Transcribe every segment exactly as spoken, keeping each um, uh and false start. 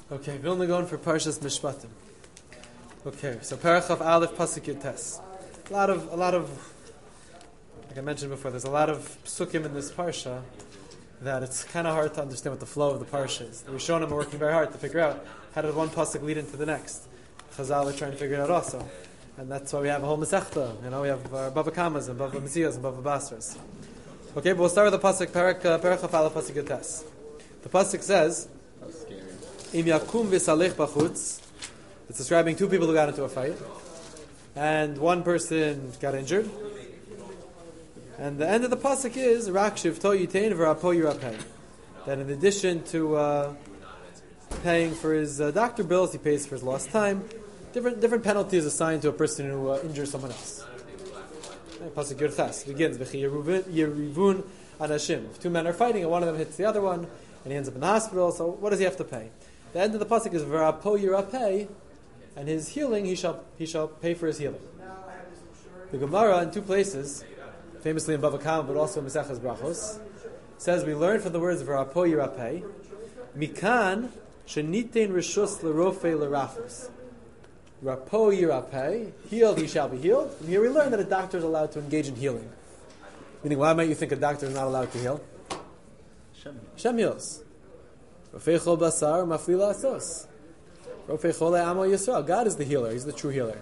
Okay, Vilna going for Parshas Mishpatim. Okay, so Parachav Aleph Pasuk Yud Tes. A lot of, a lot of, like I mentioned before, there's a lot of psukim in this parsha that it's kind of hard to understand what the flow of the parsha is. The Rishonim are working very hard to figure out how did one pasuk lead into the next. Chazal are trying to figure it out also, and that's why we have a whole Masechta. You know, we have uh, Bava Kamas and Bava Mesias and Bava Basras. Okay, but we'll start with the pasuk Parachav Aleph Pasuk Yud Tes. The pasuk says, Im yakum v'salech b'chutz. It's describing two people who got into a fight, and one person got injured. And the end of the pasuk is Rak shivto yitain v'rapo yirapeh. That in addition to uh, paying for his uh, doctor bills, he pays for his lost time. Different different penalties assigned to a person who uh, injures someone else. Okay, pasuk Yud Tes begins v'chi yerivun anashim. If two men are fighting and one of them hits the other one, and he ends up in the hospital, so what does he have to pay? The end of the pasuk is v'rapo yirapeh, and his healing he shall he shall pay for his healing. The Gemara in two places, famously in Bava Kama, but also in Maseches Brachos, says we learn from the words v'rapo yirapeh, mikan shenitein rishus l'rofei l'rafus. Rapo yirapeh, healed he shall be healed. From here we learn that a doctor is allowed to engage in healing. Meaning, why might you think a doctor is not allowed to heal? Hashem heals. Rofei chol basar mafli la'asos. Rofei chol amo Yisrael. God is the healer. He's the true healer.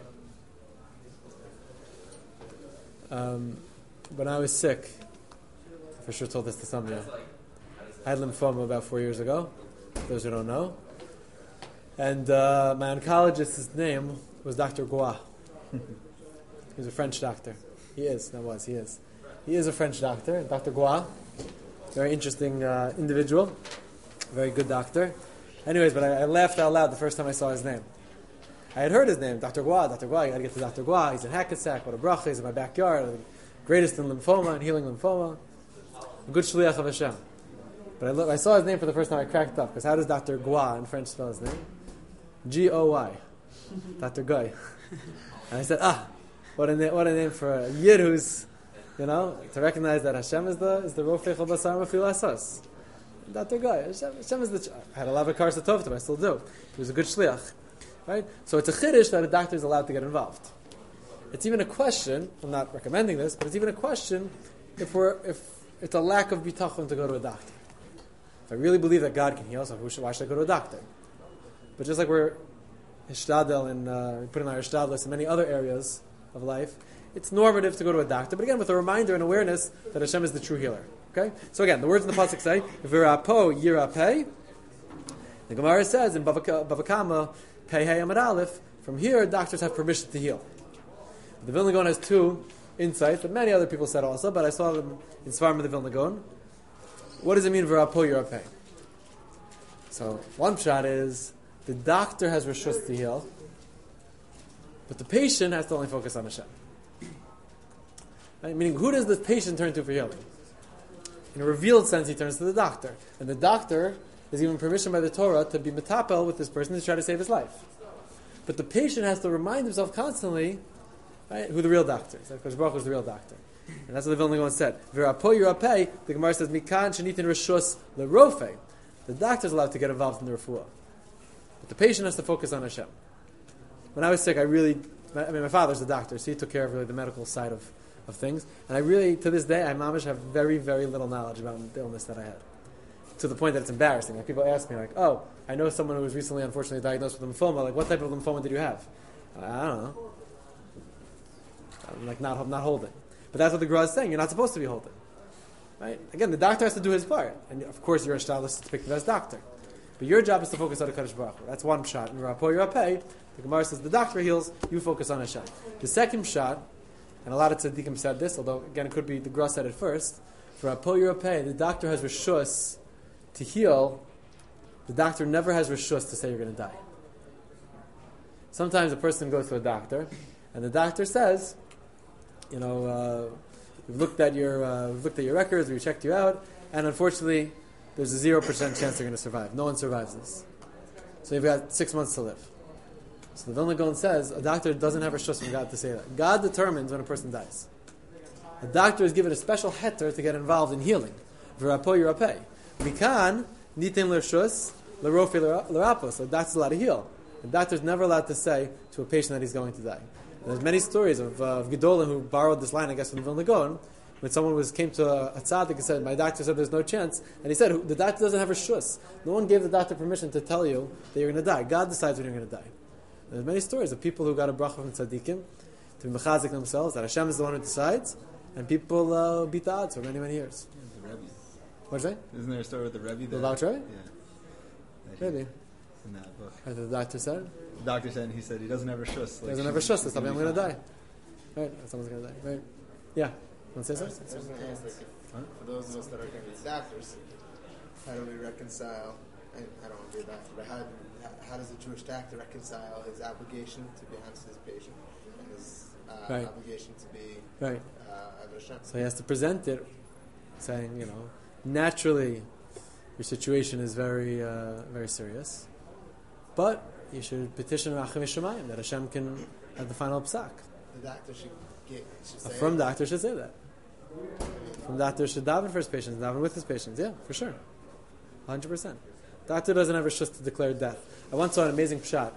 Um, when I was sick, I for sure told this to somebody. I had lymphoma about four years ago. Those who don't know. And uh, my oncologist's name was Doctor Goua. He was a French doctor. He is. That was. He is. He is a French doctor. Doctor Goua. Very interesting uh, individual. Very good doctor. Anyways, but I, I laughed out loud the first time I saw his name. I had heard his name, Doctor Goua, Doctor Goua, you got to get to Doctor Goua. He's in Hackensack, what a bracha, he's in my backyard, the greatest in lymphoma and healing lymphoma. A good shliach of Hashem. But I, look, I saw his name for the first time, I cracked up, because how does Doctor Goua in French spell his name? G O Y. Doctor Guy. And I said, ah, what a, na- what a name for a yid who's, you know, to recognize that Hashem is the is the Rofei Chol Basar Mafil Asas. Doctor Guy, Hashem, Hashem is the. I had a lot of cars to talk to him. I still do. He was a good shliach, right? So it's a chiddush that a doctor is allowed to get involved. It's even a question. I'm not recommending this, but it's even a question if we're if it's a lack of bitachon to go to a doctor. If I really believe that God can heal, so who should, why should I go to a doctor? But just like we're hishtadel and uh, we put in our hishtadlis in many other areas of life, it's normative to go to a doctor. But again, with a reminder and awareness that Hashem is the true healer. Okay? So again, the words in the pasuk say, V'rapo yirapeh. The Gemara says in Bava Kama, Pei Hey Amud Aleph, from here, doctors have permission to heal. The Vilna Gaon has two insights that many other people said also, but I saw them in Svarim of the Vilna Gaon. What does it mean, V'rapo yirapeh? So, one shot is, the doctor has reshus to heal, but the patient has to only focus on Hashem. Right? Meaning, who does the patient turn to for healing? In a revealed sense, he turns to the doctor. And the doctor is given permission by the Torah to be metapel with this person to try to save his life. But the patient has to remind himself constantly, right, who the real doctor is. Because Baruch is the real doctor. And that's what the Vilna Gaon said. V'rapo yirapeh, the Gemara says, Mikan shenitin reshus l'rofei. The doctor is allowed to get involved in the refuah. But the patient has to focus on Hashem. When I was sick, I really, I mean, my father's a doctor, so he took care of really the medical side of of things. And I really, to this day, I mamish have very, very little knowledge about the illness that I had. To the point that it's embarrassing. Like, people ask me, like, oh, I know someone who was recently, unfortunately, diagnosed with lymphoma. Like, what type of lymphoma did you have? I don't know. I'm like, not, not holding. But that's what the Gra is saying. You're not supposed to be holding. Right? Again, the doctor has to do his part. And, of course, you're a shtalis to pick the best doctor. But your job is to focus on HaKadosh Baruch Hu. That's one shot. In Rapo Yirapeh, the Gemara says the doctor heals, you focus on Hashem. The second shot, and a lot of tzaddikim said this, although again it could be the Gra said it first. For Rapo Yirapeh, the doctor has reshus to heal. The doctor never has reshus to say you're going to die. Sometimes a person goes to a doctor, and the doctor says, you know, uh, we've looked at your uh, we've looked at your records, we checked you out, and unfortunately, there's a zero percent chance you're going to survive. No one survives this. So you've got six months to live. So the Vilna Gaon says a doctor doesn't have a shus from God to say that. God determines when a person dies. A doctor is given a special heter to get involved in healing. V'rapo yirapeh. Mikan nitin l'shus l'rofi l'rapos. The doctor's allowed to heal. The doctor's never allowed to say to a patient that he's going to die. And there's many stories of, uh, of Gedolim who borrowed this line, I guess, from Vilna Gaon, when someone was came to a, a tzaddik and said, my doctor said there's no chance, and he said, the doctor doesn't have a shus. No one gave the doctor permission to tell you that you're going to die. God decides when you're going to die. And there's many stories of people who got a bracha from tzaddikim to be mechazik themselves, that Hashem is the one who decides, and people uh, beat the odds for many, many years. The Rebbe. What's that? Isn't there a story with the Rebbe? The about Rebbe? Yeah. Maybe. In that book. Or the doctor said? The doctor said, he said he doesn't have a shus. He doesn't have a shus, that's something I'm going to die. Right, someone's going to die. Right. Yeah. Want to say something? I was going to ask, like, if, for those of us that are going to be doctors, how do we reconcile, and I don't want to be a doctor, but how, how does a Jewish doctor reconcile his obligation to be honest with his patient and his uh, right. obligation to be right. uh, Avodah Hashem? So he has to present it, saying, you know, naturally your situation is very, uh, very serious, but you should petition Rachem Yishamayim that Hashem can have the final psak. The doctor should get should say A firm it. doctor should say that. From doctor should daven for his patients, daven with his patients. Yeah, for sure, hundred percent. Doctor doesn't have a shus to declare death. I once saw an amazing pshat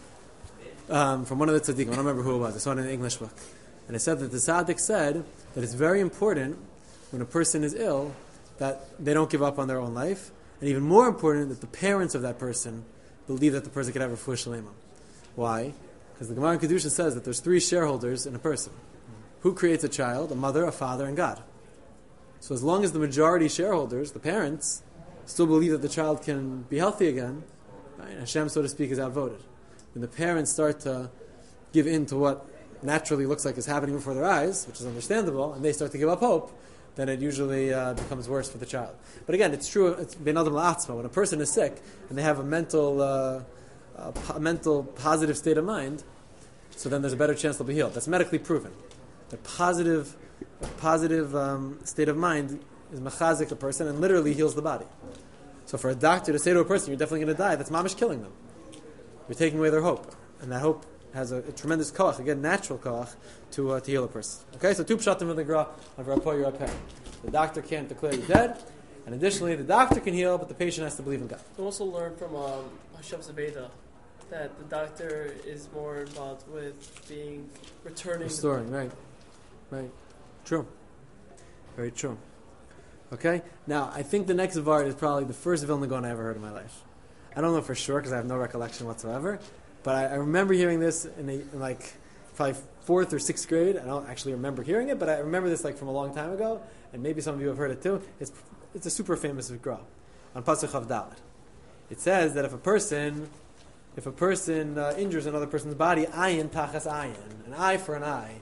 um, from one of the tzaddikim. I don't remember who it was. I saw it in an English book, and it said that the tzaddik said that it's very important when a person is ill that they don't give up on their own life, and even more important that the parents of that person believe that the person could have a refuah shalema. Why? Because the Gemara in Kedusha says that there's three shareholders in a person. Who creates a child? A mother, a father, and God. So as long as the majority shareholders, the parents, still believe that the child can be healthy again, right, Hashem, so to speak, is outvoted. When the parents start to give in to what naturally looks like is happening before their eyes, which is understandable, and they start to give up hope, then it usually uh, becomes worse for the child. But again, it's true, it's ben adam la'atzma. When a person is sick and they have a mental, uh, a po- mental positive state of mind, so then there's a better chance they'll be healed. That's medically proven. A positive, a positive um, state of mind is mechazik a person and literally heals the body. So for a doctor to say to a person, you're definitely going to die, that's mamish killing them. You're taking away their hope. And that hope has a, a tremendous koach, again, natural koach, to, uh, to heal a person. Okay, so two pshatim of the gra, of Rapo Yerapeh. The doctor can't declare you dead, and additionally, the doctor can heal, but the patient has to believe in God. We also learned from um, Hashem Zabeda that the doctor is more involved with being, returning... Restoring, right. Right. True. Very true. Okay? Now, I think the next Vart is probably the first Vilna Gaon I ever heard in my life. I don't know for sure because I have no recollection whatsoever, but I, I remember hearing this in, a, in like probably fourth or sixth grade. I don't actually remember hearing it, but I remember this like from a long time ago, and maybe some of you have heard it too. It's it's a super famous Vikra on Pasuk Chav Dalet. It says that if a person if a person uh, injures another person's body, ayin tachas ayin, an eye for an eye.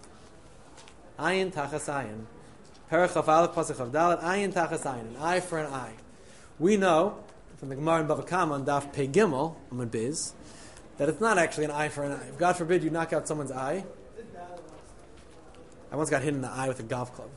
Ayin tachas ayin. Perachaf Aleph Pasuk Chav Dalet, ayin tachas ayin, an eye for an eye. We know from the Gemara in Bava Kama on Daf Pei Gimel, Amud Biz, that it's not actually an eye for an eye. If God forbid you knock out someone's eye, I once got hit in the eye with a golf club.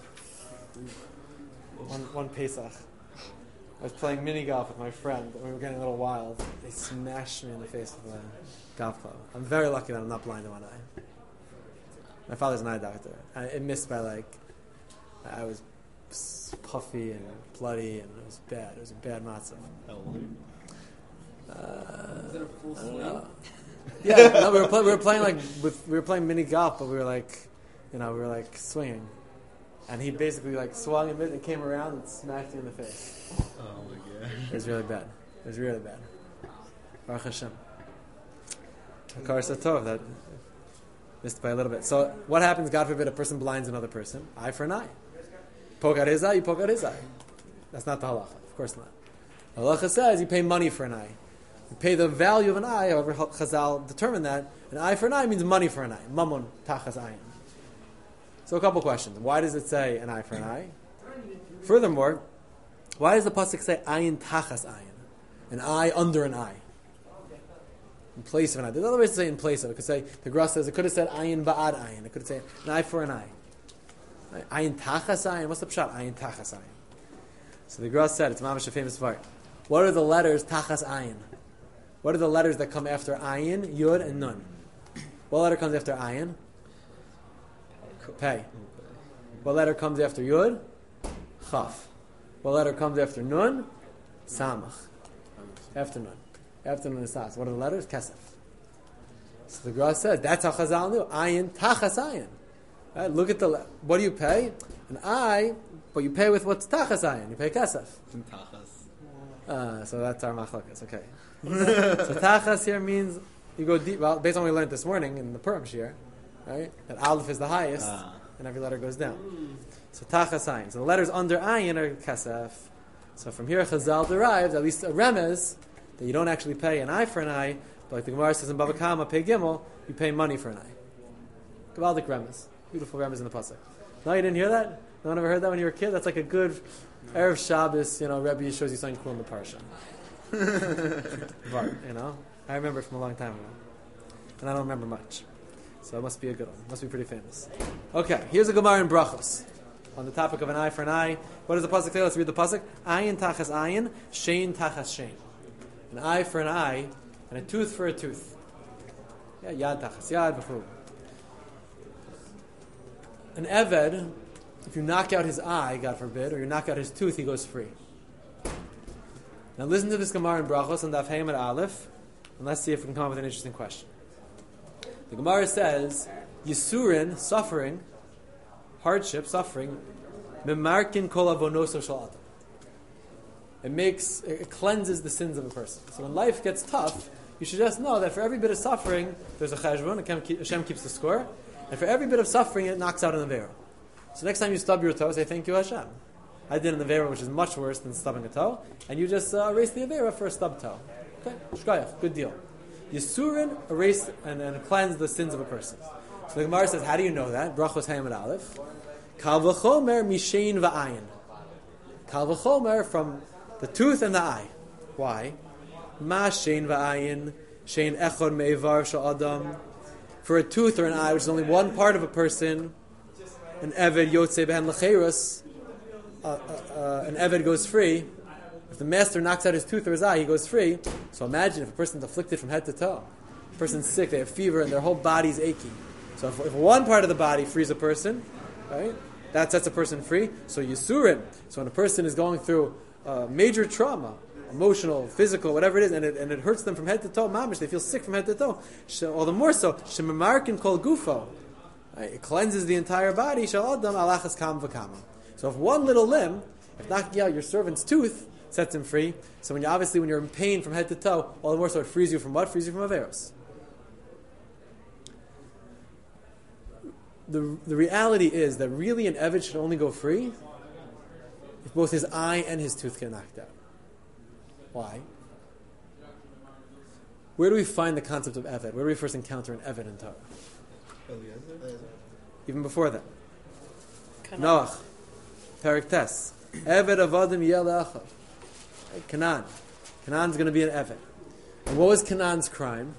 One, one Pesach. I was playing mini golf with my friend, and we were getting a little wild. They smashed me in the face with a golf club. I'm very lucky that I'm not blind in one eye. My father's an eye doctor. I, it missed by like, I was puffy and bloody, and it was bad. It was a bad matzah. Uh, Is it a full swing? yeah, no, we were play, we were playing like with we were playing mini golf, but we were like, you know, we were like swinging, and he basically like swung a bit and came around and smacked me in the face. Oh my god! It was really bad. It was really bad. Baruch Hashem. Hakar Satov, that missed by a little bit. So what happens? God forbid a person blinds another person. Eye for an eye. Poke out his eye, you poke out his eye. That's not the halacha. Of course not. The halacha says you pay money for an eye. You pay the value of an eye, however Chazal determined that. An eye for an eye means money for an eye. Mammon tachas ayin. So a couple questions. Why does it say an eye for an eye? Furthermore, why does the pasuk say ayin tachas ayin? An eye under an eye. In place of an eye. There's other ways to say in place of it. It could say, the Gra says, it could have said ayin ba'ad ayin. It could say an eye for an eye. Ayin tachas ayin. What's the pshat? Ayin tachas ayin. So the Gra said, it's mamash a famous part. What are the letters tachas ayin? What are the letters that come after ayin, yud, and nun? What letter comes after ayin? Pei. What letter comes after yud? Chaf. What letter comes after nun? Samach. Afternoon. Afternoon is tas. What are the letters? Kesef. So the Gra says, that's how Chazal knew. Ayin tachas ayin. Right? Look at the, le- what do you pay? An eye, but you pay with what's tachas ayin. You pay kesef. In Tachas. Uh, so that's our machlokes. Okay. So tachas here means you go deep. Well, based on what we learned this morning in the Purim Shir, right? That aleph is the highest, Ah. and every letter goes down. So tachas ayin. So the letters under ayin are kesef. So from here, Chazal derives at least a remez that you don't actually pay an eye for an eye, but like the Gemara says in Bava Kama, pay gimel, you pay money for an eye. Gavaldik remez, beautiful remez in the pasuk. No, you didn't hear that? No one ever heard that when you were a kid? That's like a good Erev Shabbos, you know, Rebbe shows you something cool in the parsha. But, you know, I remember it from a long time ago, and I don't remember much. So it must be a good one. It must be pretty famous. Okay, here's a Gemara in Brachos on the topic of an eye for an eye. What does the pasuk say? Let's read the pasuk. Ayin tachas ayin, shein tachas shein. An eye for an eye, and a tooth for a tooth. Yeah, yad tachas yad b'chu. An eved, if you knock out his eye, God forbid, or you knock out his tooth, he goes free. Now listen to this Gemara in Brachos on Daf Hey Amud Aleph, and let's see if we can come up with an interesting question. The Gemara says, Yisurin, suffering, hardship, suffering, memarkin kol avonoso shel adam. It makes, it cleanses the sins of a person. So when life gets tough, you should just know that for every bit of suffering, there's a cheshbon, Hashem keeps the score, and for every bit of suffering, it knocks out an avera. So next time you stub your toe, say thank you Hashem. I did an avera which is much worse than stubbing a toe, and you just uh, erase the avera for a stub toe. Okay, shkoyach, good deal. Yisurin erase and, and cleanse the sins of a person. So the Gemara says, how do you know that? Brachos Hey Amud Aleph. Kal v'chomer mishein v'ayin. Kal v'chomer from the tooth and the eye. Why? Ma shein v'ayin, shein echod me'ivar shel adam. For a tooth or an eye, which is only one part of a person, an eved yotzei behen l'cheirus, uh, uh, uh, an eved goes free. If the master knocks out his tooth or his eye, he goes free. So imagine if a person's afflicted from head to toe. A person's sick, they have fever, and their whole body's aching. So if, if one part of the body frees a person, right, that sets a person free. So Yisurim. So when a person is going through uh, major trauma, emotional, physical, whatever it is, and it, and it hurts them from head to toe, mamish, they feel sick from head to toe. All the more so, shemamarkin kol gufo. Right, it cleanses the entire body. Shal adam alachas kam v'kama. So if one little limb, if knocking out your servant's tooth, sets him free. So when you obviously when you're in pain from head to toe, all the more so it frees you from what? Frees you from averos. The the reality is that really an eved should only go free if both his eye and his tooth get knocked out. Why? Where do we find the concept of eved? Where do we first encounter an eved in Torah? Eliezer? Even before that. Noach. Perik Tes. Eved avadim yel le'achav. Canaan. Canaan's going to be an eved. And what was Canaan's crime?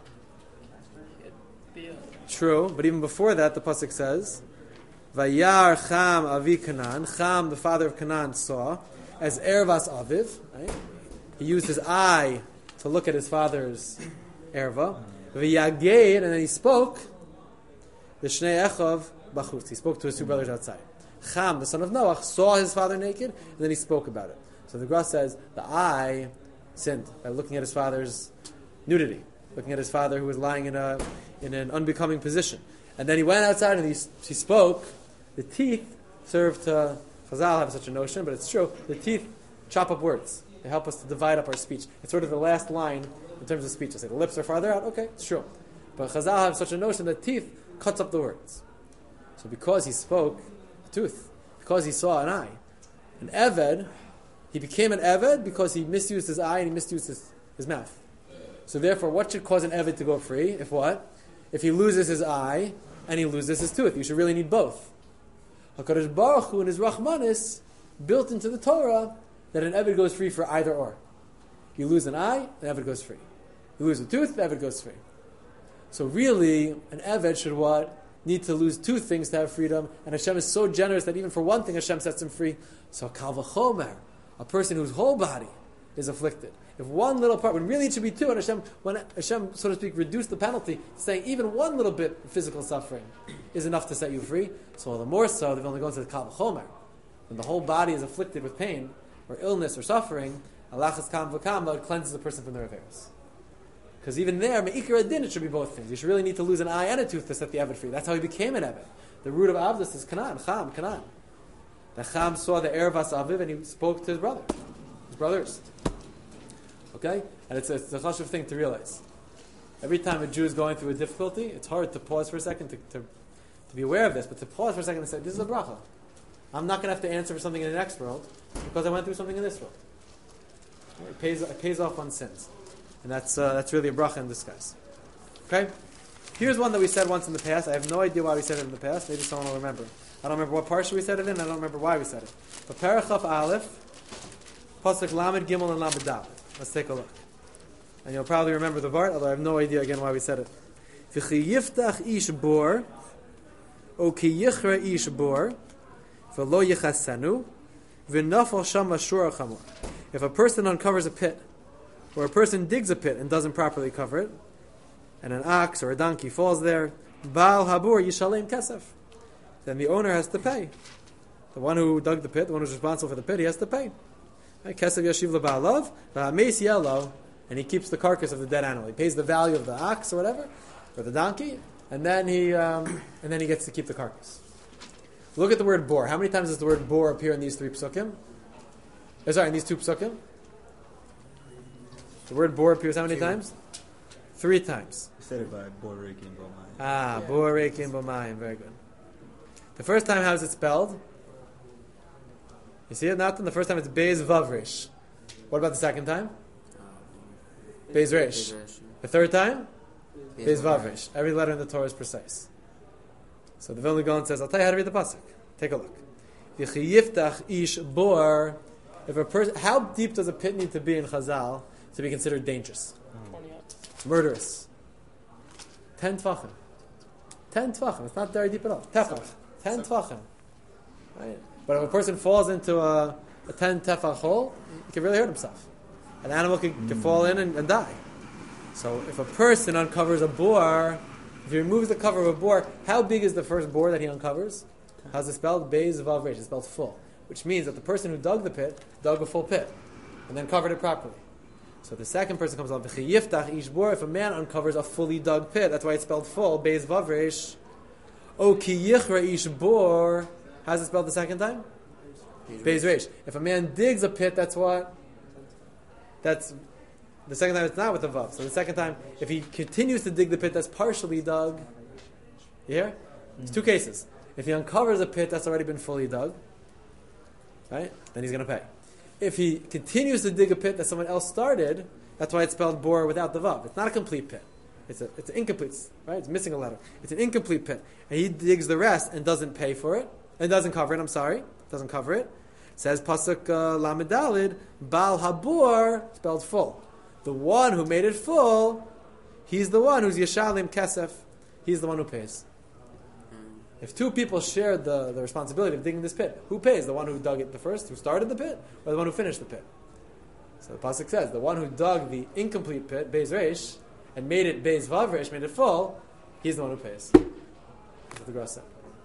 True, but even before that, the pasuk says, "Vayar Cham avi Canaan." Cham, the father of Canaan, saw as ervas aviv. Right? He used his eye to look at his father's erva. V'yaged, and then he spoke. The shnei echov bachutz. He spoke to his two brothers outside. Cham, the son of Noach, saw his father naked, and then he spoke about it. So the Gra says the eye sinned by looking at his father's nudity, looking at his father who was lying in a in an unbecoming position. And then he went outside and he, he spoke. The teeth serve to, Chazal have such a notion, but it's true, the teeth chop up words. They help us to divide up our speech. It's sort of the last line in terms of speech. I say the lips are farther out, okay, it's true. But Chazal have such a notion that teeth cuts up the words. So because he spoke, a tooth, because he saw an eye, an eved, he became an eved because he misused his eye and he misused his, his mouth. So therefore, what should cause an eved to go free? If what? If he loses his eye and he loses his tooth. You should really need both. HaKadosh Baruch Hu in his Rachmanis built into the Torah that an eved goes free for either or. You lose an eye, an eved goes free. You lose a tooth, the eved goes free. So really, an eved should what? Need to lose two things to have freedom. And Hashem is so generous that even for one thing Hashem sets him free. So kal v'chomer, a person whose whole body is afflicted. If one little part, when really it should be two, and Hashem, when Hashem, so to speak, reduced the penalty, saying even one little bit of physical suffering is enough to set you free, so the more so, they've only gone to the Kal V'chomer. When the whole body is afflicted with pain, or illness, or suffering, Alachas kam v'kama, it cleanses the person from their affairs. Because even there, me'ikar adin, it should be both things. You should really need to lose an eye and a tooth to set the Eved free. That's how he became an Eved. The root of Avdus is Canaan, Cham, Canaan. The Cham saw the Ervas Aviv and he spoke to his brother, his brothers. Okay? And it's a, it's a chashuv thing to realize. Every time a Jew is going through a difficulty, it's hard to pause for a second to, to, to be aware of this, but to pause for a second and say, this is a bracha. I'm not going to have to answer for something in the next world because I went through something in this world. It pays, it pays off on sins. And that's uh, that's really a bracha in disguise. Okay? Here's one that we said once in the past. I have no idea why we said it in the past. Maybe someone will remember. I don't remember what parsha we said it in. I don't remember why we said it. But Parachaf Aleph, Pasuk Lamed Gimel and Lamed Dalet. Let's take a look. And you'll probably remember the Vart, although I have no idea again why we said it. V'chi yiftach ish bor, o ki yichra ish bor, v'lo yichasanu, v'nafal shama shura chamor. If a person uncovers a pit, or a person digs a pit and doesn't properly cover it, and an ox or a donkey falls there, Baal Habur Yishalem Kesef, then the owner has to pay. The one who dug the pit, the one who's responsible for the pit, he has to pay. Kesef Yashiv L'Baalav, V'Hameis Yellow, and he keeps the carcass of the dead animal. He pays the value of the ox or whatever, or the donkey, and then he um, and then he gets to keep the carcass. Look at the word bor. How many times does the word bor appear in these three psukim? Oh, sorry, in these two psukim? The word bor appears how many times? Three times. You said it by Borik and Bomayim. Ah, yeah. Borik and Bomayim. Very good. The first time, how is it spelled? You see it, Nathan? The first time it's Beis Vavrish. What about the second time? Beis Resh. The third time? Beis Vavrish. Every letter in the Torah is precise. So the Vilna Gaon says, I'll tell you how to read the pasuk. Take a look. V'chiyiftach ish bor. If a person, how deep does a pit need to be in Chazal to be considered dangerous? Mm. Murderous. Ten tvachim. Ten tvachim. It's not very deep at all. Tefach. Ten tvachim. Right? But if a person falls into a, a ten tefach hole, he can really hurt himself. An animal can, can mm. fall in and, and die. So if a person uncovers a bor, if he removes the cover of a bor, how big is the first bor that he uncovers? How's it spelled? Beis Vav Resh. It's spelled full. Which means that the person who dug the pit, dug a full pit, and then covered it properly. So the second person comes along, V'chiyiftach ish bor, if a man uncovers a fully dug pit, that's why it's spelled full, Beis Vav Resh. O ki yichra ish bor, how's it spelled the second time? Beis Resh. If a man digs a pit, that's what? That's, the second time it's not with the Vav. So the second time, if he continues to dig the pit that's partially dug, you hear? There's two cases. If he uncovers a pit that's already been fully dug, right, then he's going to pay. If he continues to dig a pit that someone else started, that's why it's spelled bor without the vav. It's not a complete pit. It's a, it's an incomplete, right? It's missing a letter. It's an incomplete pit. And he digs the rest and doesn't pay for it, and doesn't cover it, I'm sorry, doesn't cover it. It says, Pasuk uh, Lamed Daled, Baal Habor, spelled full. The one who made it full, he's the one who's Yeshalim Kesef. He's the one who pays. If two people shared the, the responsibility of digging this pit, who pays? The one who dug it the first, who started the pit, or the one who finished the pit? So the pasuk says, the one who dug the incomplete pit, Beis Reish, and made it Beis Vav Reish, made it full, he's the one who pays. That's what the Gross said.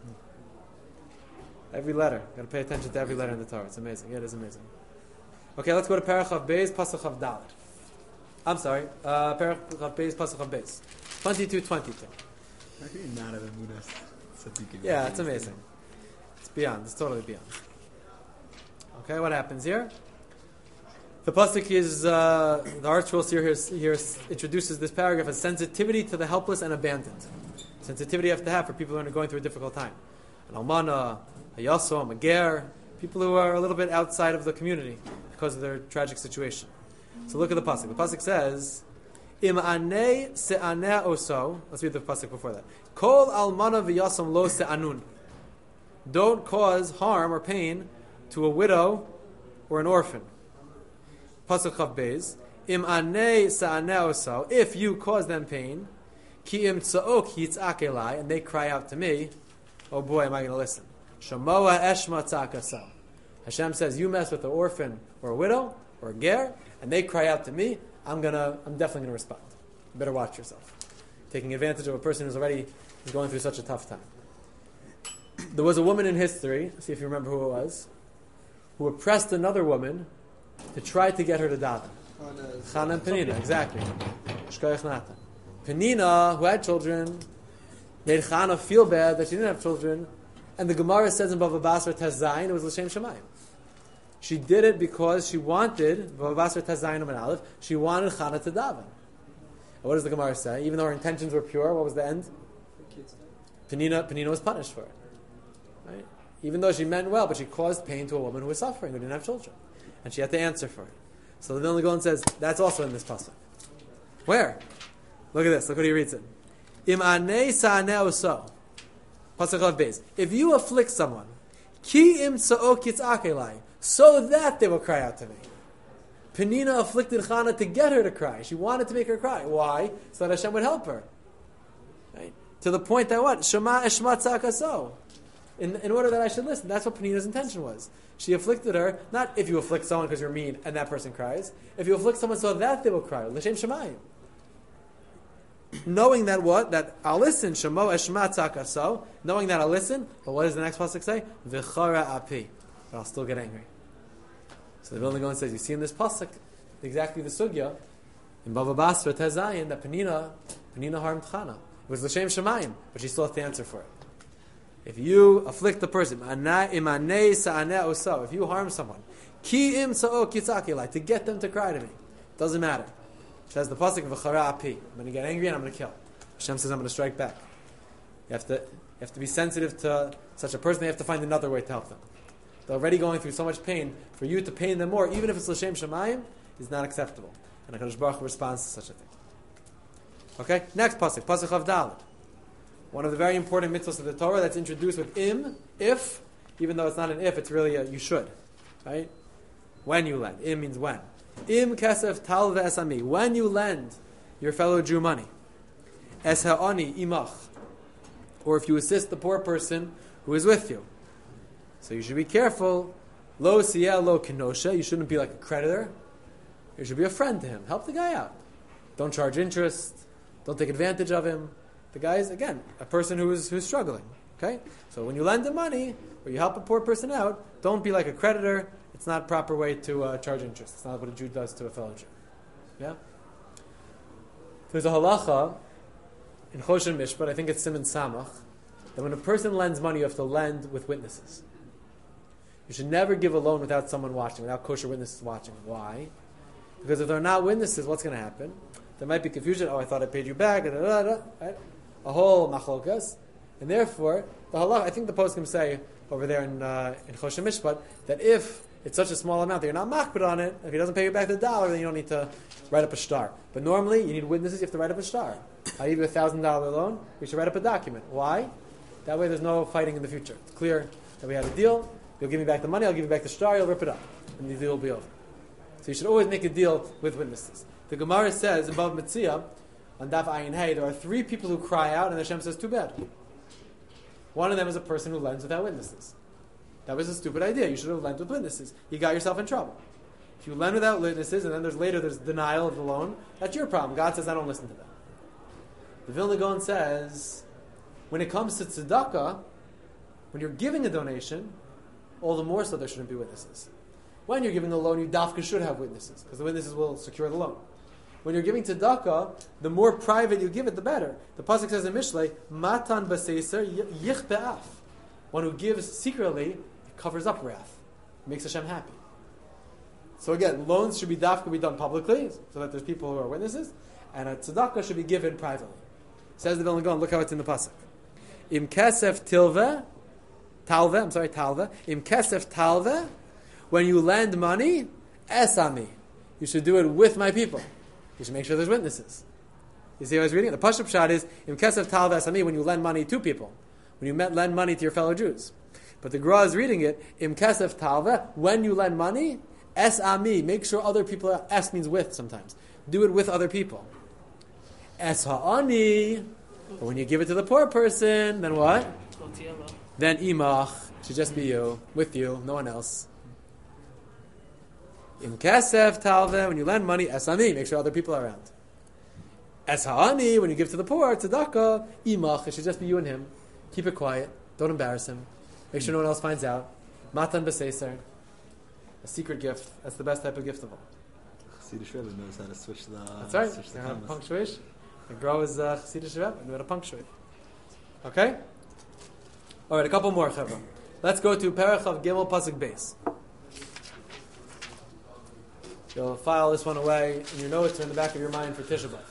Every letter. Got to pay attention to every letter in the Torah. It's amazing. Yeah, it is amazing. Okay, let's go to Parachav Beis, Pasuk Chav Dalet. I'm sorry, uh, Parachav Beis, Pasuk Chav Beis. twenty-two twenty-two. How can you not have a Mudas? Yeah, it's amazing. It's beyond. It's totally beyond. Okay, what happens here? The pasuk is uh, the Archroll here, here introduces this paragraph as sensitivity to the helpless and abandoned. Sensitivity you have to have for people who are going through a difficult time. An almana, a yasom, a ger, people who are a little bit outside of the community because of their tragic situation. So look at the pasuk. The pasuk says, "Im anei se'aneh oso." Let's read the pasuk before that. Kol almana v'yasam lo se'anun. Don't cause harm or pain to a widow or an orphan. Pasuk Chav Beis. Im anei se'aneh oso. If you cause them pain, ki im tza'ok yitz'ak elai, and they cry out to me, oh boy, am I going to listen? Shamoa eshma tza'akasam. Hashem says, you mess with an orphan or a widow or a ger, and they cry out to me, I'm gonna, I'm definitely going to respond. You better watch yourself. Taking advantage of a person who's already going through such a tough time. There was a woman in history, see if you remember who it was, who oppressed another woman to try to get her to daven. Chana is- Chana and Penina, exactly. Shkoyach Natan. Penina, who had children, made Chana feel bad that she didn't have children, and the Gemara says in Bava Basra Tezayin, it was L'Shem Shemayim. She did it because she wanted, Bava Basra Tezayin and Aleph, she wanted Chana to daven. And what does the Gemara say? Even though her intentions were pure, what was the end? Penina, Penina was punished for it. Right? Even though she meant well, but she caused pain to a woman who was suffering, who didn't have children. And she had to answer for it. So the Vilna Gaon says, that's also in this pasuk. Where? Look at this. Look what he reads it. Im anei sa'aneh so. Pasuk of Beis. If you afflict someone, ki im tza'ok yitz'ak elai, so that they will cry out to me. Penina afflicted Chana to get her to cry. She wanted to make her cry. Why? So that Hashem would help her. Right? To the point that what? Shema eshma tza'akaso. In, in order that I should listen. That's what Penina's intention was. She afflicted her, not if you afflict someone because you're mean and that person cries. If you afflict someone so that they will cry. L'shem shemayim. Knowing that what? That I'll listen. Shemo eshma tza'akaso. Knowing that I'll listen. But what does the next pasuk say? V'chara api. But I'll still get angry. So the Vilna Gaon says, you see in this pasuk exactly the sugya in Bava Basra Tezayin that Penina, Penina harmed Chana. It was l'shem shemayim, but she still has to answer for it. If you afflict the person, if you harm someone, to get them to cry to me, doesn't matter. It says the pasuk of v'chara api. I'm going to get angry and I'm going to kill. Hashem says I'm going to strike back. You have to, you have to be sensitive to such a person. They have to find another way to help them. They're already going through so much pain. For you to pain them more, even if it's l'shem shemayim, is not acceptable. And HaKadosh Baruch Hu responds to such a thing. Okay, next pasuk, pasuk of Dalet. One of the very important mitzvahs of the Torah that's introduced with im, if, even though it's not an if, it's really a you should. Right? When you lend. Im means when. Im kesef talve esami. When you lend your fellow Jew money. Es ha'ani imach. Or if you assist the poor person who is with you. So you should be careful. Lo siyah lo kenosha. You shouldn't be like a creditor. You should be a friend to him. Help the guy out. Don't charge interest. Don't take advantage of him. The guy is, again, a person who is who's struggling. Okay? So when you lend him money, or you help a poor person out, don't be like a creditor. It's not a proper way to uh, charge interest. It's not what a Jew does to a fellow Jew. Yeah? There's a halacha in Choshen Mishpat, I think it's Siman Samach, that when a person lends money, you have to lend with witnesses. You should never give a loan without someone watching, without kosher witnesses watching. Why? Because if there are not witnesses, what's going to happen? There might be confusion. Oh, I thought I paid you back. Da, da, da, da, right? A whole machlokas. And therefore, the halach, I think the poskim say over there in uh, in Choshen Mishpat, that if it's such a small amount that you're not makbid on it, if he doesn't pay you back the dollar, then you don't need to write up a shtar. But normally, you need witnesses, you have to write up a shtar. I give you a one thousand dollars loan, we should write up a document. Why? That way there's no fighting in the future. It's clear that we had a deal, you'll give me back the money, I'll give you back the shtar, you'll rip it up. And the deal will be over. So you should always make a deal with witnesses. The Gemara says, above Metzia, on Daf Ayin Hey, there are three people who cry out, and Hashem says, too bad. One of them is a person who lends without witnesses. That was a stupid idea. You should have lent with witnesses. You got yourself in trouble. If you lend without witnesses, and then there's later there's denial of the loan, that's your problem. God says, I don't listen to that. The Vilna Gaon says, when it comes to tzedakah, when you're giving a donation, all the more so there shouldn't be witnesses. When you're giving a loan, you dafka should have witnesses, because the witnesses will secure the loan. When you're giving tzedakah, the more private you give it, the better. The pasuk says in Mishlei, "Matan b'seiser yich be'af." One who gives secretly covers up wrath, makes Hashem happy. So again, loans should be dafka be done publicly, so that there's people who are witnesses, and a tzedakah should be given privately. Says the Vilna Gaon, look how it's in the pasuk. Im kesef tilve, talve. I'm sorry, talve. Im kesef talve. When you lend money, esami. You should do it with my people. You should make sure there's witnesses. You see what I was reading? The Pashup Shad is, Im kesef talve esami, when you lend money to people. When you lend money to your fellow Jews. But the Gra is reading it, Im kesef talve, when you lend money, esami, make sure other people, are, es means with sometimes. Do it with other people. Es ha'ani, but when you give it to the poor person, then what? Then imach, should just be you, with you, no one else. Im kesef talve, when you lend money, esami, make sure other people are around. Es ha'ani, when you give to the poor, tzedakah, imach, it should just be you and him. Keep it quiet, don't embarrass him. Make sure no one else finds out. Matan b'seiser. a secret gift. That's the best type of gift of all. Chassidish Rebbe knows how to switch the. That's right. Switch the You know how to commas. punctuate. The Gra is uh, Chassidish Rebbe. You know how to punctuate. Okay. All right. A couple more, Chevra. Let's go to Perach of Gimel Pasuk Beis. You'll file this one away in your notes or in the back of your mind for Tisha B'Av.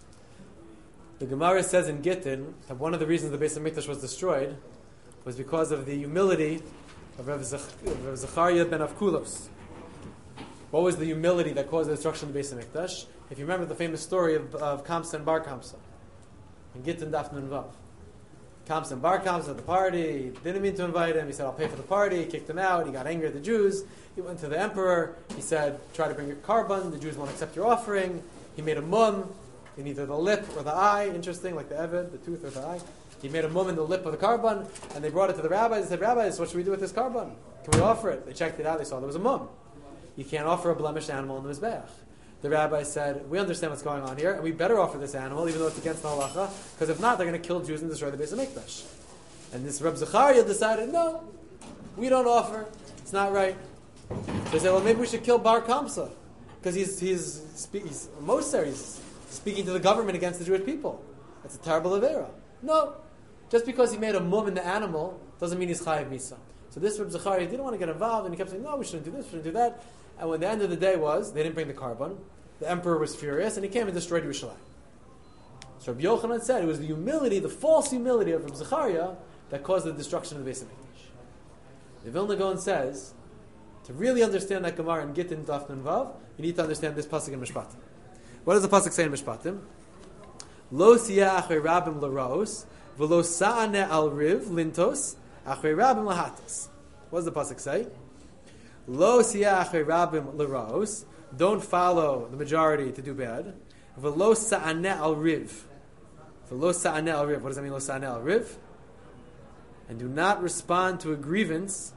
The Gemara says in Gittin that one of the reasons the Beis HaMikdash was destroyed was because of the humility of Rav, Zach- Rav Zachariah ben Avkulos. What was the humility that caused the destruction of the Beis HaMikdash? If you remember the famous story of, of Kamsa and Bar Kamsa in Gittin Daf Nun Vav. Kamsa and Bar Kamsa at the party, he didn't mean to invite him, he said, I'll pay for the party, he kicked him out, he got angry at the Jews, he went to the emperor, he said, try to bring your carbon, the Jews won't accept your offering, he made a mum in either the lip or the eye, interesting, like the Eved, the tooth or the eye. He made a mum in the lip of the carbon, and they brought it to the rabbis, they said, rabbis, what should we do with this carbon? Can we offer it? They checked it out, they saw there was a mum. You can't offer a blemished animal in the Mizbeach. The rabbi said, we understand what's going on here, and we better offer this animal, even though it's against the halacha, because if not, they're going to kill Jews and destroy the Beis HaMikdash. And this Reb Zachariah decided, no, we don't offer. It's not right. They said, well, maybe we should kill Bar Kamsa, because he's, he's, spe- he's a Moser, he's speaking to the government against the Jewish people. That's a terrible avera. No, just because he made a mum in the animal doesn't mean he's chayiv misa. So this Reb Zachariah didn't want to get involved, and he kept saying, no, we shouldn't do this, we shouldn't do that. And when the end of the day was, they didn't bring the carbon. The emperor was furious, and he came and destroyed Yerushalayim. So Rabbi Yochanan said it was the humility, the false humility of Rabbi Zachariah that caused the destruction of the Beis HaMikdash. The Vilna Gaon says, to really understand that Gemara in Gittin Daf Nun Vav, you need to understand this pasuk in Mishpatim. What does the pasuk say in Mishpatim? Lo siyah achrei rabim l'raos, v'lo sa'aneh al riv lintos, achrei rabim lahatos. What does the pasuk say? Lo siyah achrei rabim l'raos. Don't follow the majority to do bad. V'lo sa'aneh al riv. V'lo sa'aneh al riv. What does that mean? Lo sa'aneh al riv. And do not respond to a grievance.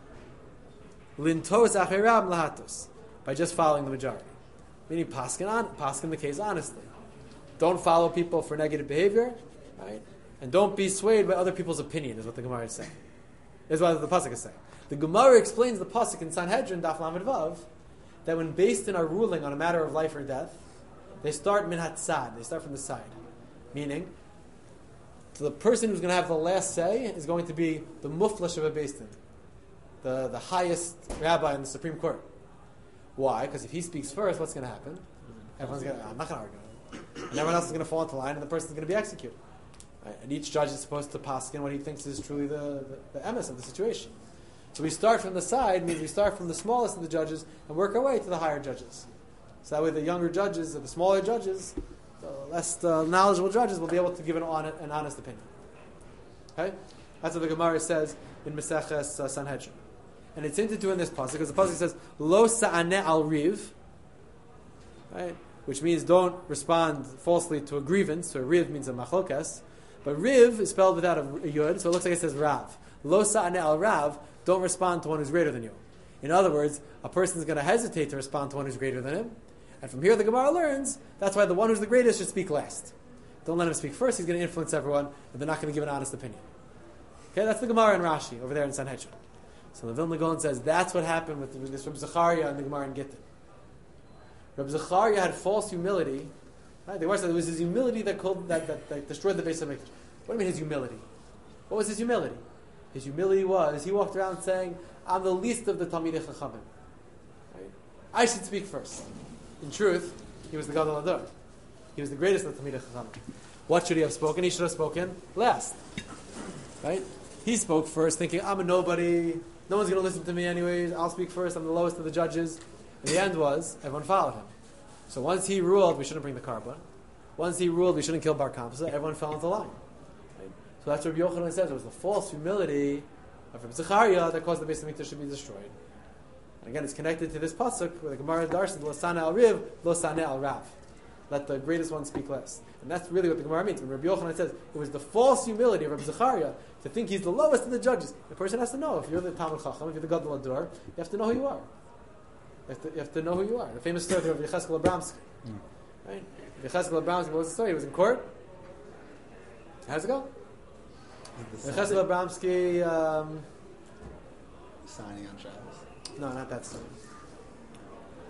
Lintos achrei rabim lahatos. By just following the majority. Meaning paskin on paskin the case honestly. Don't follow people for negative behavior, right? And don't be swayed by other people's opinion, is what the Gemara is saying. Is what the pasuk is saying. The Gemara explains the pasuk in Sanhedrin Daf Lamed Vav that when based in our ruling on a matter of life or death, they start min hatzad, they start from the side. Meaning, so the person who's going to have the last say is going to be the muflash of a based in, the, the highest rabbi in the Supreme Court. Why? Because if he speaks first, what's going to happen? Everyone's going to, I'm not going to argue. And everyone else is going to fall into line, and the person is going to be executed. Right? And each judge is supposed to paskin what he thinks is truly the, the, the emes of the situation. So we start from the side, means we start from the smallest of the judges and work our way to the higher judges. So that way the younger judges, or the smaller judges, the less uh, knowledgeable judges will be able to give an, on, an honest opinion. Okay? That's what the Gemara says in Maseches uh, Sanhedrin. And it's hinted to in this pasuk, because the pasuk says, Lo sa'aneh al riv, right? Which means don't respond falsely to a grievance. So riv means a machlokas. But riv is spelled without a, a yud, so it looks like it says rav. Lo sa'aneh al rav, don't respond to one who's greater than you. In other words, a person is going to hesitate to respond to one who's greater than him. And from here the Gemara learns, that's why the one who's the greatest should speak last. Don't let him speak first, he's going to influence everyone, and they're not going to give an honest opinion. Okay, that's the Gemara in Rashi, over there in Sanhedrin. So the Vilna Gaon says that's what happened with, with this Reb Zachariah and the Gemara in Gittin. Reb Zachariah had false humility. Right? The Gemara said it was his humility that, called, that, that, that destroyed the Beis HaMikdash. What do you mean his humility? What was his humility? His humility was, he walked around saying, I'm the least of the Talmidei Chachamim. Right? I should speak first. In truth, he was the Gadol Hador. He was the greatest of the Talmidei Chachamim. What should he have spoken? He should have spoken last. Right? He spoke first, thinking, I'm a nobody. No one's going to listen to me anyways. I'll speak first. I'm the lowest of the judges. And the end was, everyone followed him. So once he ruled, we shouldn't bring the carbon. Once he ruled, we shouldn't kill Bar Kamsa. Everyone fell into line. Right? So that's what Rabbi Yochanan says. It was the false humility of Rabbi Zachariah that caused the Beis HaMikdash to be destroyed. And again, it's connected to this pasuk where the Gemara Darshan, Lo saneh al riv, lo saneh al rav. Let the greatest one speak less. And that's really what the Gemara means. When Rabbi Yochanan says it was the false humility of Rabbi Zachariah to think he's the lowest of the judges. The person has to know, if you're the Talmud Chacham, if you're the Gadol Hador, you have to know who you are. You have to, you have to know who you are. The famous story of Yecheskel Abramsky. Mm. Right? Yecheskel Abramsky, what was the story? He was in court. How does it go? Yecheskel Abramsky... Um, signing on Shabbos. no, not that story.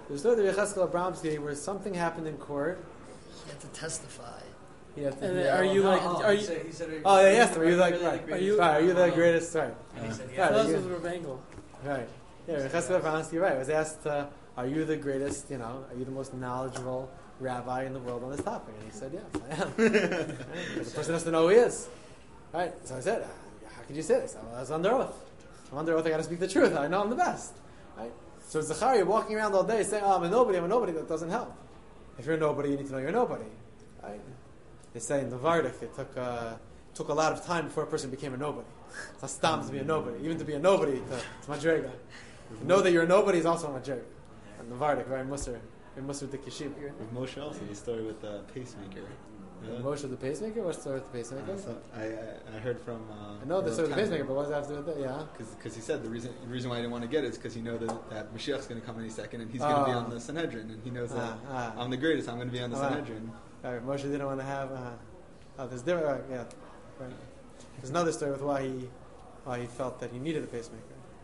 There's a story of Yecheskel Abramsky where something happened in court. He had to testify. He had to, And yeah, are you well, like? no, Are he you? said- he said, oh, yeah, yes. Are you like? Right. Are you? Right, are you the greatest? Right. And he said, Right, yeah. are That you- was with Rav Right. Yeah, Yecheskel Abramsky, right, was asked, uh, are you the greatest, you know, are you the most knowledgeable rabbi in the world on this topic? And he said, yes, I am. Right? Because the person has to know who he is. Right? So I said, how could you say this? Well, I was under oath. I'm under oath, I got to speak the truth. I know I'm the best. Right? So Zachariah walking around all day saying, oh, I'm a nobody, I'm a nobody, that doesn't help. If you're a nobody, you need to know you're a nobody. Right? They say in the Vardik, it took, uh, took a lot of time before a person became a nobody. It's a stam to be a nobody. Even to be a nobody, to, it's madrega. To know that you're a nobody is also a madrega. And the Vardik, right? Musar, in Musar the Kishib. With Moshe also, the story with the pacemaker. Yeah. Moshe the pacemaker? What's the story with the pacemaker? Uh, so I, I I heard from. Uh, I know the story with the Rav pacemaker, Tanzer. but what does that have to do with it? Yeah. Because he said the reason the reason why I didn't want to get it is because he know that, that Mashiach's going to come any second and he's going to be Oh. on the Sanhedrin and he knows that Ah, ah. I'm the greatest. I'm going to be on the Ah. Sanhedrin. All right, Moshe didn't want to have. Uh, oh, there's different. Right, yeah, right. There's another story with why he, why he felt that he needed a pacemaker.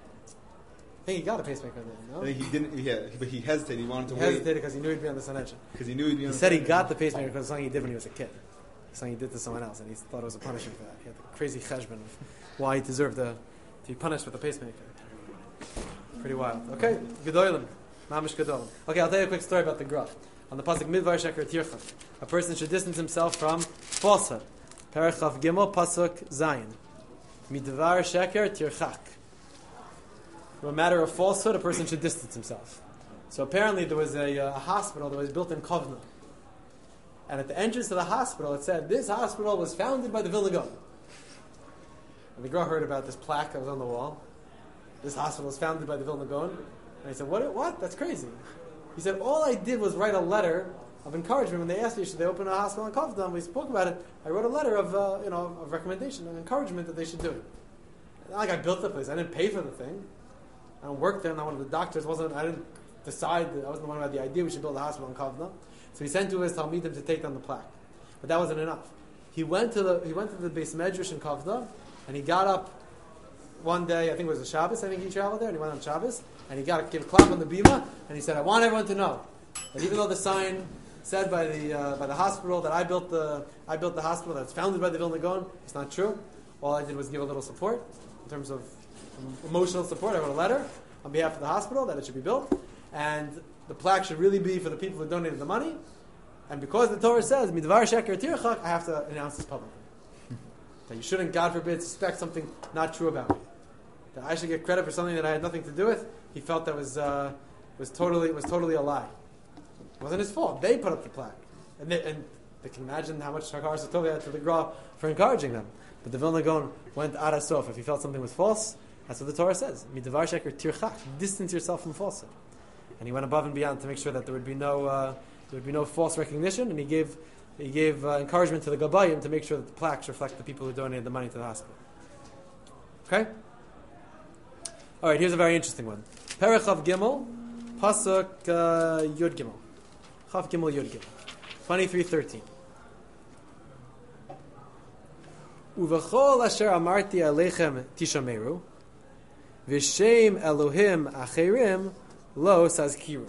I think he got a pacemaker then. No, I think he didn't. Yeah, but he hesitated. He wanted to he wait hesitated because he knew he'd be on the Sanhedrin. because he knew he'd be on He the said he Sanhedrin. got the pacemaker because of something he did when he was a kid. Something he did to someone else, and he thought it was a punishment for that. He had the crazy cheshbon of why he deserved to, to be punished with a pacemaker. Pretty wild. Okay, Gedolim. Mamish Gedolim. Okay, I'll tell you a quick story about the Graf. On the pasuk Midvar Sheker Tirchak, a person should distance himself from falsehood. Parachav Gimel Pasuk Zayin. Midvar Sheker Tirchak. From a matter of falsehood, a person should distance himself. So apparently there was a, uh, a hospital that was built in Kovna. And at the entrance to the hospital, it said, this hospital was founded by the Vilna Gaon. And the girl heard about this plaque that was on the wall. This hospital was founded by the Vilna Gaon. And I said, what? What? That's crazy. He said, all I did was write a letter of encouragement. When they asked me, should they open a hospital in Kovna, we spoke about it. I wrote a letter of, uh, you know, of recommendation and encouragement that they should do it. Not like I built the place. I didn't pay for the thing. I don't work there. I'm not one of the doctors. wasn't I didn't decide. That I wasn't the one who had the idea we should build a hospital in Kovna. So he sent to his Talmidim to take down the plaque. But that wasn't enough. He went to the he went to the Beis Medrash in Kovna, and he got up one day, I think it was a Shabbos, I think he traveled there, and he went on Shabbos, and he got to give a clap on the bima, and he said, I want everyone to know that even though the sign said by the uh, by the hospital that I built the I built the hospital that's founded by the Vilna Gaon, it's not true. All I did was give a little support in terms of emotional support. I wrote a letter on behalf of the hospital that it should be built, and the plaque should really be for the people who donated the money. And because the Torah says midvar sheker tirchak, I have to announce this publicly. That you shouldn't, God forbid, suspect something not true about me. That I should get credit for something that I had nothing to do with. He felt that was uh, was totally was totally a lie. It wasn't his fault. They put up the plaque, and they, and they can imagine how much Shakar Satov had to the Gra for encouraging them. But the Vilna Gaon went arasof. If he felt something was false, that's what the Torah says. Midvar sheker tirchak, distance yourself from falsehood. And he went above and beyond to make sure that there would be no uh, there would be no false recognition, and he gave he gave uh, encouragement to the Gabayim to make sure that the plaques reflect the people who donated the money to the hospital. Okay? All right, here's a very interesting one. Perichav Gimel, Pasuk uh, Yud Gimel. Chav Gimel Yud Gimel. twenty-three thirteen. Uvachol asher amarti aleichem tishameru, v'shem Elohim acherim lo sazkiru.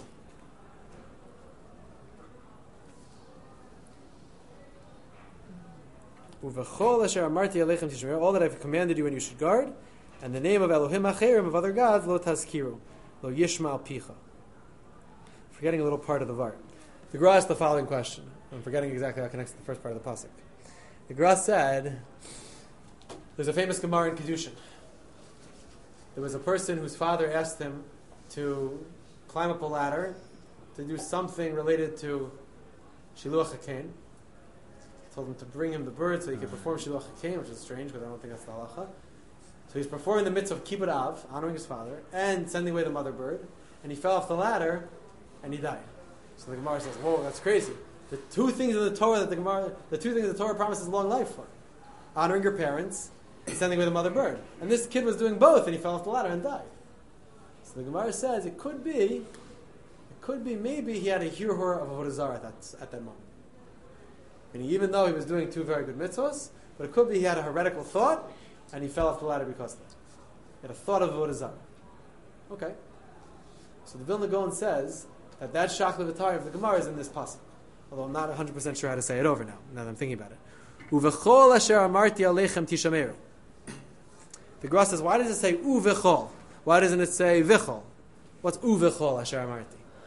Uvachol asher amarti aleichem tishameru, all that I've commanded you and you should guard, and the name of Elohim acherim, of other gods, lo tazkiru, lo yishma al picha. Forgetting a little part of the Var. The Gra asked the following question. I'm forgetting exactly how it connects to the first part of the pasuk. The Gra said, there's a famous Gemara in Kedushin. There was a person whose father asked him to climb up a ladder to do something related to Shiluach HaKain. Told him to bring him the bird so he could perform Shiluach HaKain, which is strange because I don't think that's the halacha. So he's performing the mitzvah of Kibbut Av, honoring his father, and sending away the mother bird, and he fell off the ladder and he died. So the Gemara says, whoa, that's crazy. The two things in the Torah that the Gemara, the two things the Torah promises long life for. Honoring your parents and sending away the mother bird. And this kid was doing both and he fell off the ladder and died. So the Gemara says it could be, it could be maybe he had a hirhur of Avodah Zarah at that, at that moment. Meaning even though he was doing two very good mitzvahs, but it could be he had a heretical thought and he fell off the ladder because of it. He had a thought of Avodah Zarah. Okay. So the Vilna Gaon says, that that shakla v'tari of the Gemara is in this pasuk. Although I'm not one hundred percent sure how to say it over now, now that I'm thinking about it. Uvechol asher amarti aleichem tishameru. The Gra says, why does it say uvechol? Why doesn't it say vichol? What's uvechol asher amarti?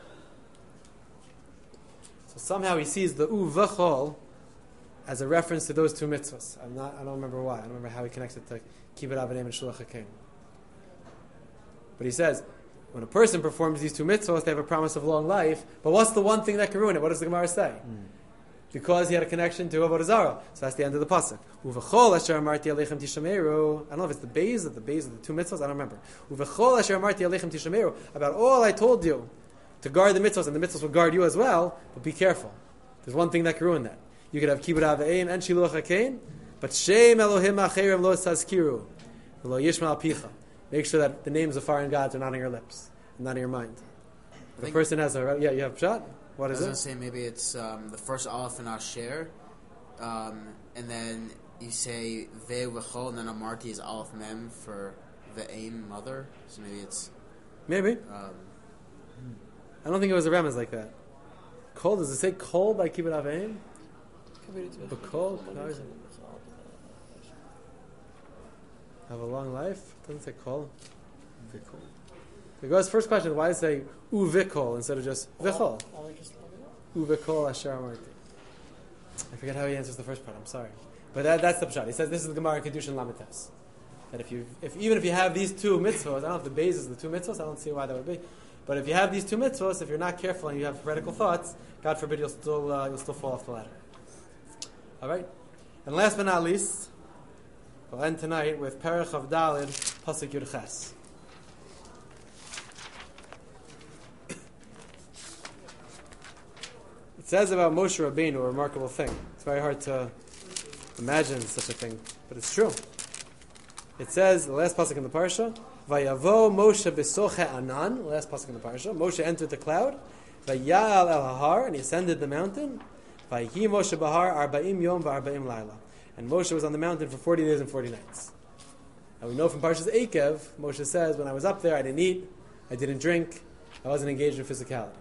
So somehow he sees the uvechol as a reference to those two mitzvahs. I'm not, I don't remember why. I don't remember how he connects it to kibbud avadim and shluach hakein. But he says, when a person performs these two mitzvahs, they have a promise of long life. But what's the one thing that can ruin it? What does the Gemara say? Mm. Because he had a connection to Avodah Zarah. So that's the end of the pasuk. Uvechol asher amarti aleichem tishameru. I don't know if it's the base of the base of the two mitzvahs. I don't remember. Uvechol asher amarti aleichem tishameru. About all I told you to guard the mitzvahs, and the mitzvahs will guard you as well. But be careful. There's one thing that can ruin that. You could have kibbud avaim and shiluach hakein, but shem Elohim acherim lo tazkiru v'lo yishma picha. Make sure that the names of foreign gods are not on your lips and not in your mind. If a person has a yeah, you have shot. What is it? I was going to say maybe it's um, the first aleph in Asher, um, and then you say ve v'chol, and then amarti is aleph mem for the aim mother. So maybe it's maybe. Um, I don't think it was a remez like that. Kol, does it say kol by kibbud avaim? But kol have a long life. It doesn't say kol. Vikol. The Gemara's first question: why does it say uvikol instead of just vichol? Uvikol asher amarti. I forget how he answers the first part. I'm sorry, but that, that's the pshat. He says this is the Gemara Kedushin Lamites. That if you, if even if you have these two mitzvahs, I don't know if the basis of the two mitzvahs. I don't see why that would be. But if you have these two mitzvahs, if you're not careful and you have heretical thoughts, God forbid you'll still uh, you'll still fall off the ladder. All right, and last but not least, we'll end tonight with Perach of Dalid Pasuk Yud Ches. It says about Moshe Rabbeinu a remarkable thing. It's very hard to imagine such a thing, but it's true. It says, the last pasuk in the parsha, Vayavo Moshe besoche anan, the last pasuk in the parsha, Moshe entered the cloud, Vayal el hahar, and he ascended the mountain, Vayhi Moshe bahar arba'im yom v'arba'im laila. And Moshe was on the mountain for forty days and forty nights. And we know from Parshas Eikev, Moshe says, when I was up there, I didn't eat, I didn't drink, I wasn't engaged in physicality.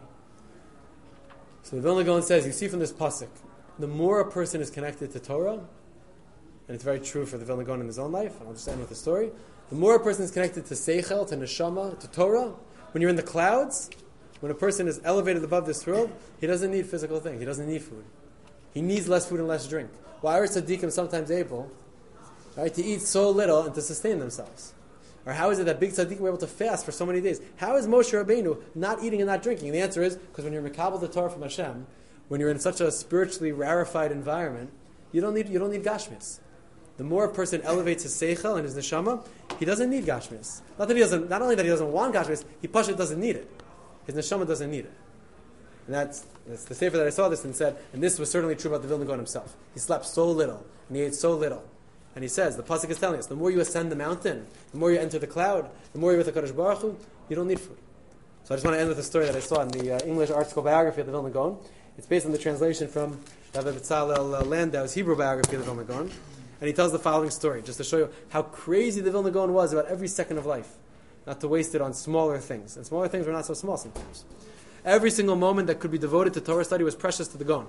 So the Vilna Gaon says, you see from this pasuk, the more a person is connected to Torah, and it's very true for the Vilna Gaon in his own life, and I'll just end with the story, the more a person is connected to Seichel, to Neshama, to Torah, when you're in the clouds, when a person is elevated above this world, he doesn't need physical things, he doesn't need food. He needs less food and less drink. Why are tzaddikim sometimes able, right, to eat so little and to sustain themselves? Or how is it that big tzaddikim were able to fast for so many days? How is Moshe Rabbeinu not eating and not drinking? And the answer is, because when you're mekabel the Torah from Hashem, when you're in such a spiritually rarefied environment, you don't need you don't need gashmis. The more a person elevates his seichel and his neshama, he doesn't need gashmis. Not that he doesn't. Not only that he doesn't want gashmis, he pasha doesn't need it. His neshama doesn't need it. And that's, that's the sefer that I saw this and said, and this was certainly true about the Vilna Gaon himself. He slept so little and he ate so little. And he says, the pasuk is telling us, the more you ascend the mountain, the more you enter the cloud, the more you're with the Kadosh Baruch Hu, you don't need food. So I just want to end with a story that I saw in the uh, English Art School biography of the Vilna Gaon. It's based on the translation from Rabbi Betzalel uh, Landau's Hebrew biography of the Vilna Gaon. And he tells the following story, just to show you how crazy the Vilna Gaon was about every second of life. Not to waste it on smaller things. And smaller things were not so small sometimes. Every single moment that could be devoted to Torah study was precious to the Gaon.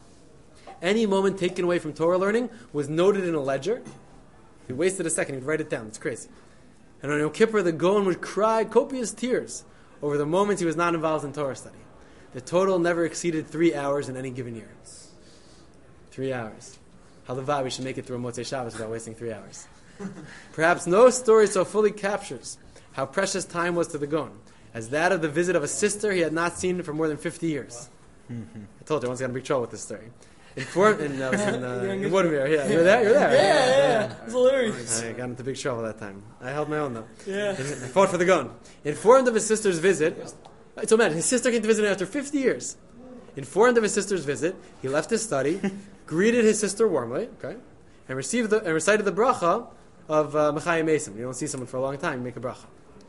Any moment taken away from Torah learning was noted in a ledger. If he wasted a second, he'd write it down. It's crazy. And on Yom Kippur, the Gaon would cry copious tears over the moments he was not involved in Torah study. The total never exceeded three hours in any given year. Three hours. Halavai, we should make it through a Motzei Shabbos without wasting three hours. Perhaps no story so fully captures how precious time was to the Gaon as that of the visit of a sister he had not seen for more than fifty years. Mm-hmm. I told you I once got in big trouble with this story. Informed, and I was in, uh, in Woodmere. Yeah, you were there. You were there. Yeah, yeah, yeah. yeah. It was hilarious. I got into big trouble that time. I held my own though. Yeah. I fought for the Gaon. Informed of his sister's visit, so imagine his sister came to visit him after fifty years. Informed of his sister's visit, he left his study, greeted his sister warmly, okay, and received the, and recited the bracha of uh, Mechayim Mesim. You don't see someone for a long time, you make a bracha.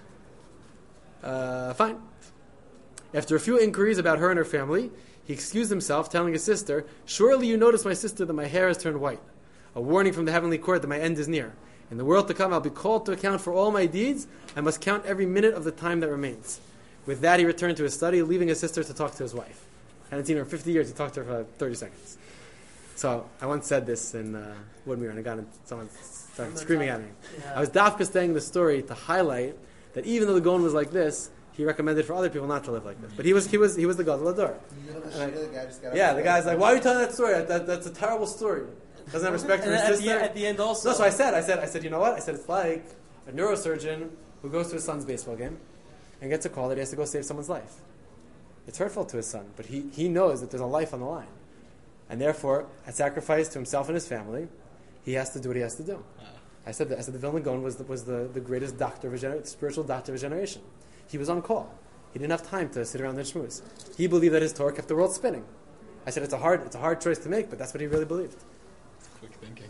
Uh, fine. After a few inquiries about her and her family, he excused himself, telling his sister, "Surely you notice, my sister, that my hair has turned white. A warning from the heavenly court that my end is near. In the world to come, I'll be called to account for all my deeds. I must count every minute of the time that remains. With that, he returned to his study, leaving his sister to talk to his wife. Hadn't seen her in fifty years. He talked to her for thirty seconds. So I once said this in uh, Woodmere, and I got in, someone started screaming at me. Yeah. I was dafka saying the story to highlight that even though the Gaon was like this, he recommended for other people not to live like this. But he was he was he was the Gadol Ador. Yeah, the guy's like, why are you telling that story? That, that's a terrible story. Doesn't have respect for And his at sister. the, at the end also. No, so I said, I said, I said, you know what? I said it's like a neurosurgeon who goes to his son's baseball game and gets a call that he has to go save someone's life. It's hurtful to his son, but he, he knows that there's a life on the line. And therefore, at sacrifice to himself and his family, he has to do what he has to do. I said that. I said the Vilna Gaon was the, was the, the greatest doctor of a gener- spiritual doctor of a generation. He was on call. He didn't have time to sit around and schmooze. He believed that his Torah kept the world spinning. I said it's a hard it's a hard choice to make, but that's what he really believed. Quick thinking.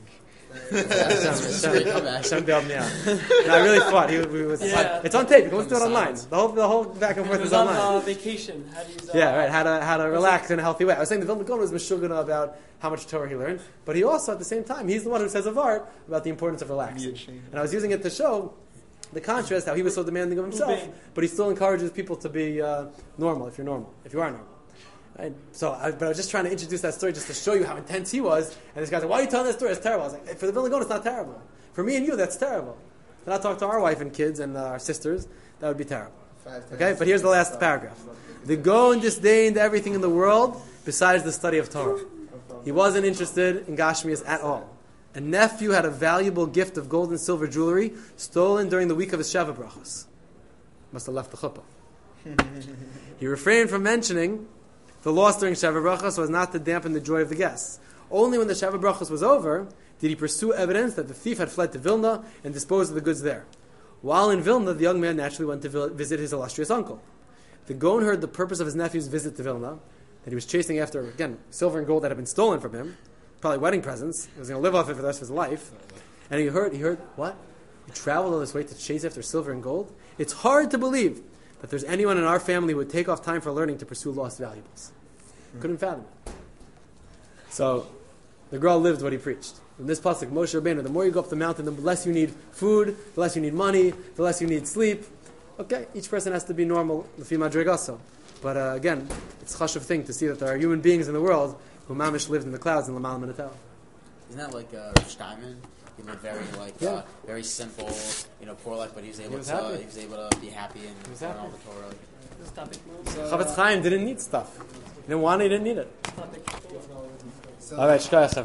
Hashem bailed me out. No, I really thought he, he was. Yeah. It's on tape. You can listen to it online. The whole the whole back and forth He was is on online. uh, vacation. How do you, uh, Yeah, right. How to how to relax in a healthy way. I was saying the Vilna Gaon was meshugana about how much Torah he learned, but he also at the same time he's the one who says of art about the importance of relaxing. And I was using it to show the contrast how he was so demanding of himself, but he still encourages people to be uh, normal if you're normal, if you are normal. Right? So, I, but I was just trying to introduce that story just to show you how intense he was. And this guy's like, "Why are you telling that story? It's terrible." I was like, "For the Vilna Gaon, it's not terrible. For me and you, that's terrible. Then I talk to our wife and kids and uh, our sisters. That would be terrible." Okay, but here's the last paragraph. The Gaon disdained everything in the world besides the study of Torah. He wasn't interested in Gashmias at all. A nephew had a valuable gift of gold and silver jewelry stolen during the week of his Sheva Brachos. Must have left the chuppah. He refrained from mentioning the loss during Sheva Brachos so as not to dampen the joy of the guests. Only when the Sheva Brachos was over did he pursue evidence that the thief had fled to Vilna and disposed of the goods there. While in Vilna, the young man naturally went to visit his illustrious uncle. The Gaon heard the purpose of his nephew's visit to Vilna, that he was chasing after, again, silver and gold that had been stolen from him, probably wedding presents. He was going to live off it for the rest of his life. And he heard, he heard, what? You traveled all this way to chase after silver and gold? It's hard to believe that there's anyone in our family who would take off time for learning to pursue lost valuables. Couldn't fathom it. So, the girl lived what he preached. In this pasuk, Moshe Rabbeinu, the more you go up the mountain, the less you need food, the less you need money, the less you need sleep. Okay, each person has to be normal, lefi madrigaso. But uh, again, it's a chashuv thing to see that there are human beings in the world who mamish lived in the clouds in Lamal Minatel. Isn't that like uh, Rich Diamond? He lived very like Yeah. uh, very simple, you know, poor life, but he was able He was to happy. he was able to be happy and was learn happy. all the Torah. This topic moves. Chavetz Chaim didn't need stuff. He didn't want it, he didn't need it. Topic. So All right, shkayach.